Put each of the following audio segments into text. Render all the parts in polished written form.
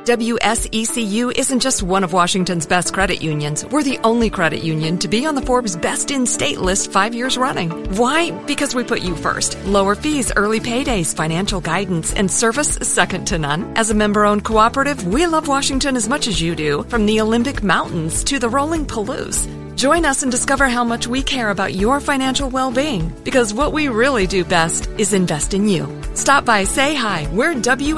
WSECU isn't just one of Washington's best credit unions. We're the only credit union to be on the Forbes Best in State list 5 years running. Why? Because we put you first. Lower fees, early paydays, financial guidance, and service second to none. As a member-owned cooperative, we love Washington as much as you do, from the Olympic Mountains to the rolling Palouse. Join us and discover how much we care about your financial well-being, because what we really do best is invest in you. Stop by, say hi. We're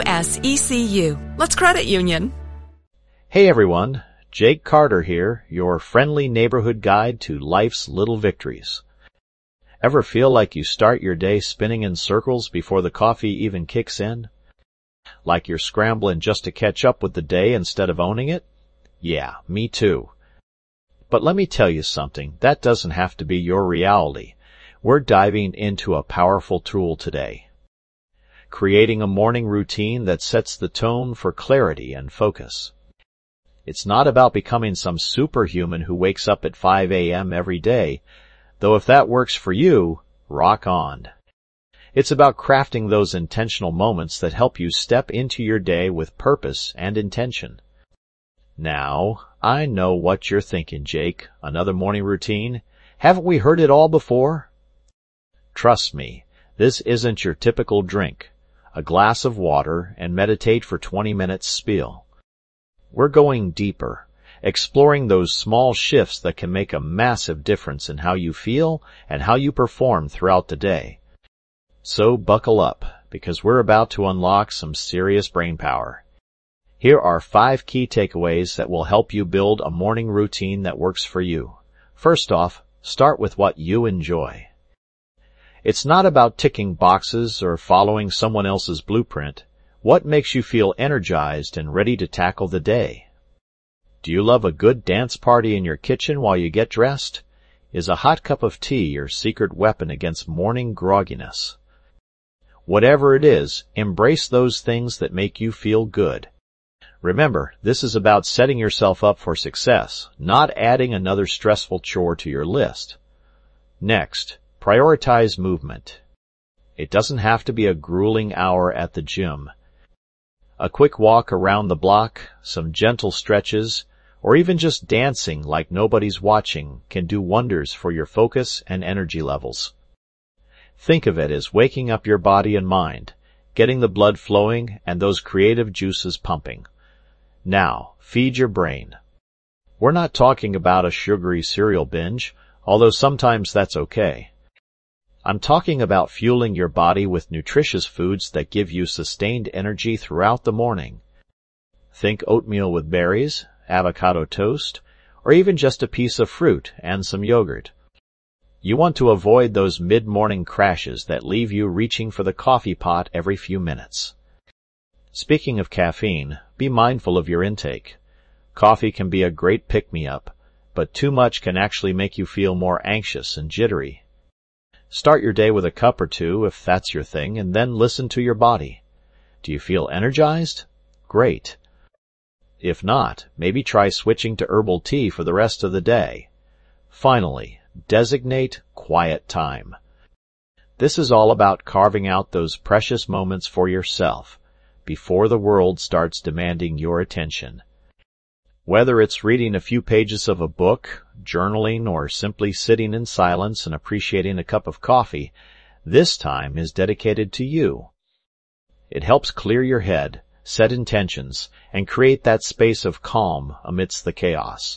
WSECU. Let's credit union. Hey everyone, Jake Carter here, your friendly neighborhood guide to life's little victories. Ever feel like you start your day spinning in circles before the coffee even kicks in? Like you're scrambling just to catch up with the day instead of owning it? Yeah, me too. But let me tell you something, that doesn't have to be your reality. We're diving into a powerful tool today. Creating a morning routine that sets the tone for clarity and focus. It's not about becoming some superhuman who wakes up at 5 a.m. every day, though if that works for you, rock on. It's about crafting those intentional moments that help you step into your day with purpose and intention. Now, I know what you're thinking, Jake. Another morning routine? Haven't we heard it all before? Trust me, this isn't your typical drink. A glass of water and meditate for 20 minutes spiel. We're going deeper, exploring those small shifts that can make a massive difference in how you feel and how you perform throughout the day. So buckle up, because we're about to unlock some serious brain power. Here are 5 key takeaways that will help you build a morning routine that works for you. First off, start with what you enjoy. It's not about ticking boxes or following someone else's blueprint. What makes you feel energized and ready to tackle the day? Do you love a good dance party in your kitchen while you get dressed? Is a hot cup of tea your secret weapon against morning grogginess? Whatever it is, embrace those things that make you feel good. Remember, this is about setting yourself up for success, not adding another stressful chore to your list. Next, prioritize movement. It doesn't have to be a grueling hour at the gym. A quick walk around the block, some gentle stretches, or even just dancing like nobody's watching can do wonders for your focus and energy levels. Think of it as waking up your body and mind, getting the blood flowing and those creative juices pumping. Now, feed your brain. We're not talking about a sugary cereal binge, although sometimes that's okay. I'm talking about fueling your body with nutritious foods that give you sustained energy throughout the morning. Think oatmeal with berries, avocado toast, or even just a piece of fruit and some yogurt. You want to avoid those mid-morning crashes that leave you reaching for the coffee pot every few minutes. Speaking of caffeine, be mindful of your intake. Coffee can be a great pick-me-up, but too much can actually make you feel more anxious and jittery. Start your day with a cup or two if that's your thing, and then listen to your body. Do you feel energized? Great. If not, maybe try switching to herbal tea for the rest of the day. Finally, designate quiet time. This is all about carving out those precious moments for yourself before the world starts demanding your attention. Whether it's reading a few pages of a book, journaling, or simply sitting in silence and appreciating a cup of coffee, this time is dedicated to you. It helps clear your head, set intentions, and create that space of calm amidst the chaos.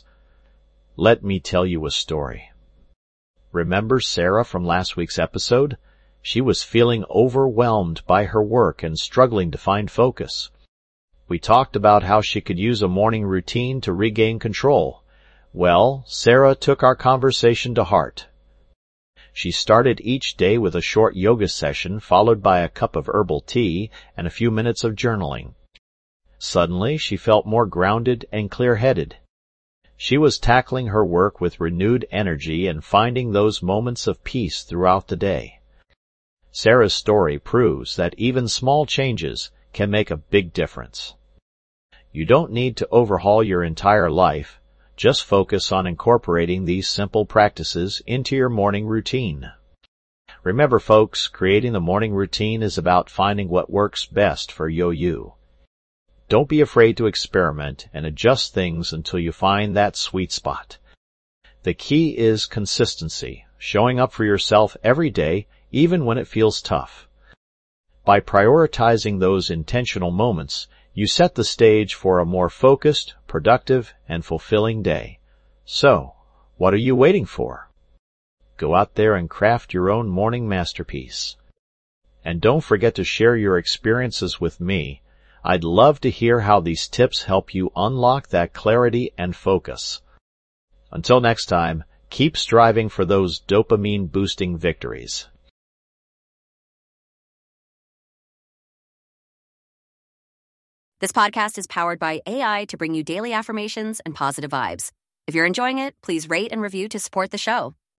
Let me tell you a story. Remember Sarah from last week's episode? She was feeling overwhelmed by her work and struggling to find focus. We talked about how she could use a morning routine to regain control. Well, Sarah took our conversation to heart. She started each day with a short yoga session followed by a cup of herbal tea and a few minutes of journaling. Suddenly, she felt more grounded and clear-headed. She was tackling her work with renewed energy and finding those moments of peace throughout the day. Sarah's story proves that even small changes can make a big difference. You don't need to overhaul your entire life. Just focus on incorporating these simple practices into your morning routine. Remember, folks, creating the morning routine is about finding what works best for you. Don't be afraid to experiment and adjust things until you find that sweet spot. The key is consistency, showing up for yourself every day, even when it feels tough. By prioritizing those intentional moments, you set the stage for a more focused, productive, and fulfilling day. So, what are you waiting for? Go out there and craft your own morning masterpiece. And don't forget to share your experiences with me. I'd love to hear how these tips help you unlock that clarity and focus. Until next time, keep striving for those dopamine-boosting victories. This podcast is powered by AI to bring you daily affirmations and positive vibes. If you're enjoying it, please rate and review to support the show.